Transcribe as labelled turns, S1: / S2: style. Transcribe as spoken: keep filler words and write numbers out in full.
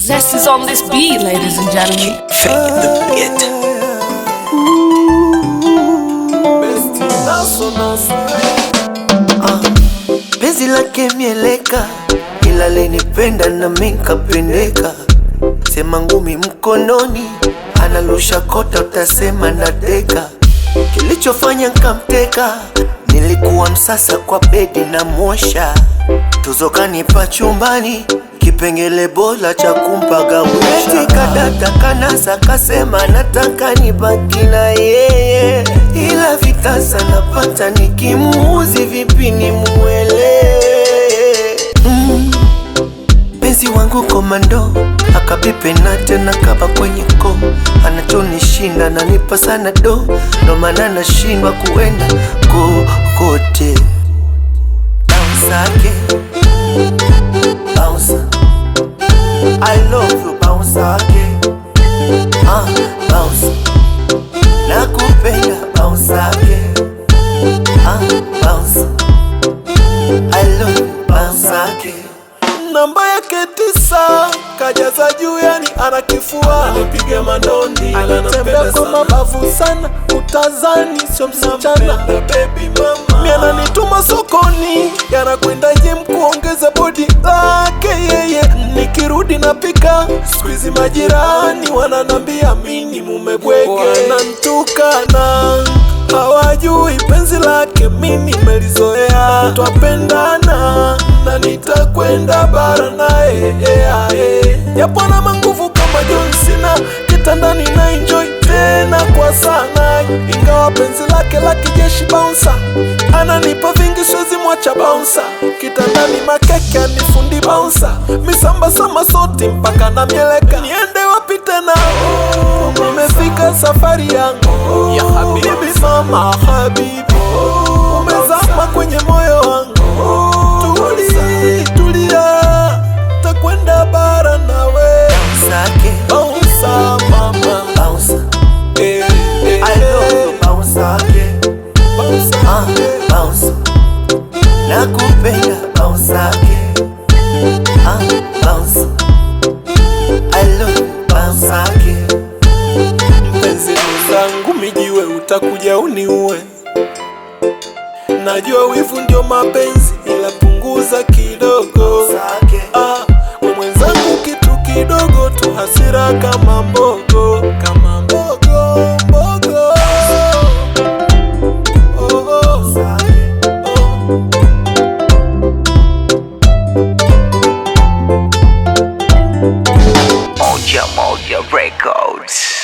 S1: Zest is on this beat, ladies and gentlemen.
S2: Fake the beat.
S3: Ah, penzi lake mieleka, ila lenipenda na minkapendeka. Sema ngumi mkononi, analusha kota utasema nadeka. Kilichofanya nkamteka, nilikuwa msasa kwa bedi na mosha. Tuzo kanipa chumbani, kipengele bora cha kumpaga mwisha. Eti kadata kanasa kasema nataka nibaki na yeye, ila vitasa napata nikimuuzi vipi nimuelewe. mm. Penzi wangu komando, akabipe na tena kaba kwenye ko. Anachonishinda nanipa sana do, ndo maana nashindwa kuenda kokote. Bounce again, bounce, I love you, bounce again. Ah, bounce, nakupenda, bounce again. Ah, bounce, I love you, bounce again.
S4: Namba yake tisa, kajaza juu yani anakifua, anapiga mandondi, anatembea kwa mabavu sana, utazani sio msichana. Baby mama, mimi ananituma sokoni, yanakwenda gym kuongeza body lake yeye. Nikirudi napika, squeeze majirani wananambia mimi mume bwege. Wanantukana, hawajui penzi lake mimi nimelizoea. Twapendana na nitakwenda bara nae, japo na manguvu kama John Cena. Kitandani na enjoy tena kwa sana, ingawa penzi lake la kijeshi bouncer. Ananipa vingi siwezi mwacha bouncer, kitandani makeke anifundi bouncer. Misamba sama soti mpaka na mieleka, niende wapi tena? Nimefika safari yangu ya habibi, mama habibi, umezama kwenye moyo wangu. Tulia, tulia, takwenda bara nawe.
S3: Bounce again,
S4: Bounce mama,
S3: bounce,
S4: eh, eh,
S3: I love you, bounce again.
S4: bounce,
S3: Ah, bounce, nakupenda, bounce again. Ah, bounce, I love you, bounce again.
S4: mpenzi zangu mijiwe, utakuja uniue. Najua wivu ndio mapenzi, ila punguza kidogo. Ah, we mwenzangu kitu kidogo tu, hasira kama mbogo, kama mbogo, mbogo. Oh, oh, oh.
S2: Moja Moja Records.